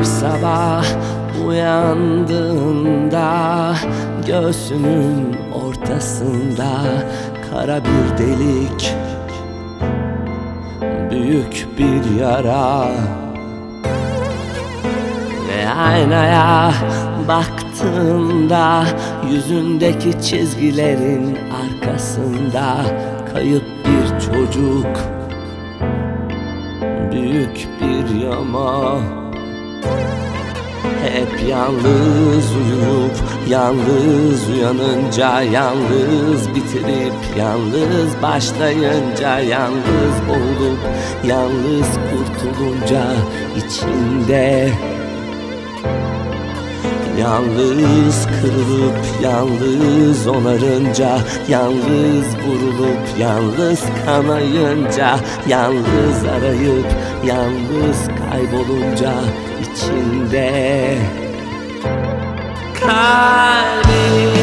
Bir sabah uyandığında göğsünün ortasında kara bir delik, büyük bir yara. Ve aynaya baktığında yüzündeki çizgilerin arkasında kayıp bir çocuk, büyük bir yama. Hep yalnız uyuyup yalnız uyanınca, yalnız bitirip yalnız başlayınca, yalnız boğulup yalnız kurtulunca içinde, yalnız kırılıp yalnız onarınca, yalnız vurulup yalnız kanayınca, yalnız arayıp yalnız kaybolunca içinde kalbim.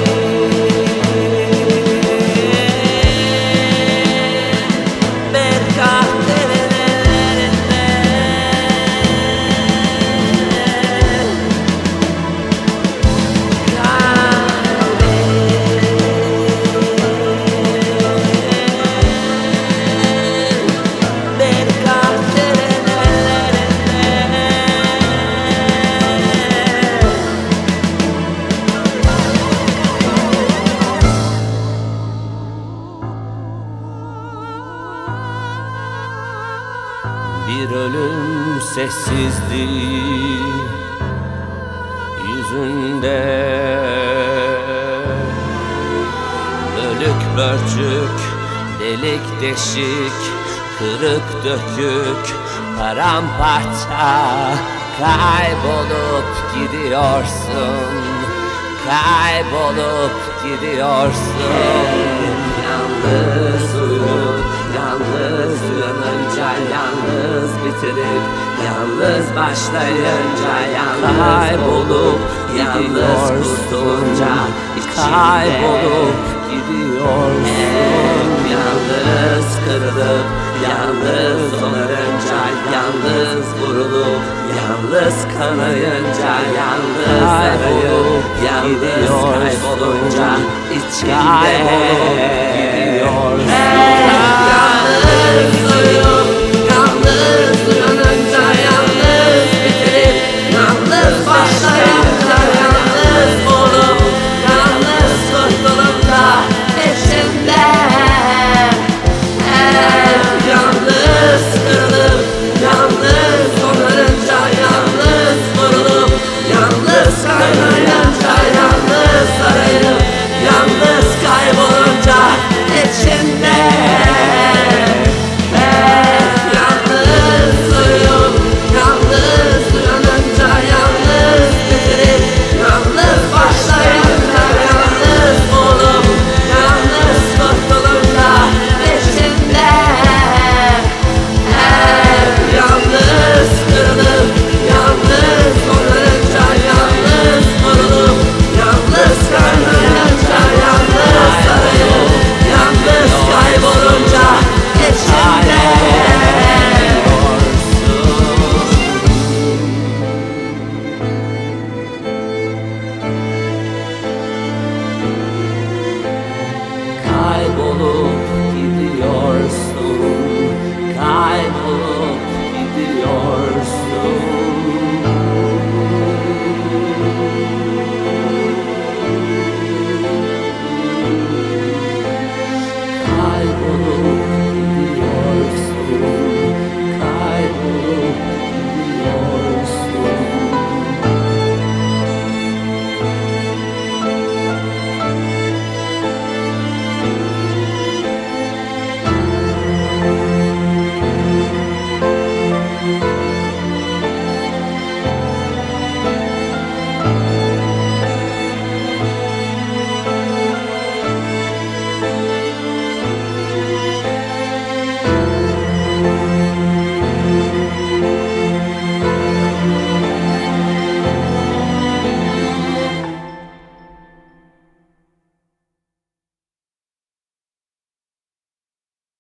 Bir ölüm sessizliği yüzünde, bölük bölçük, delik deşik, kırık dökük, paramparça, kaybolup gidiyorsun, kaybolup gidiyorsun. Yalnız uyuyup yalnız uyanınca, yalnız bitirip yalnız başlayınca, yalnız kaybolup yalnız kurtulunca, kaybolup gidiyorsun. Yalnız kırılıp yalnız onarınca, yalnız vurulup yalnız kanayınca, yalnız arayıp yalnız kaybolunca içinde gidiyorsun. Yalnız uyuyor.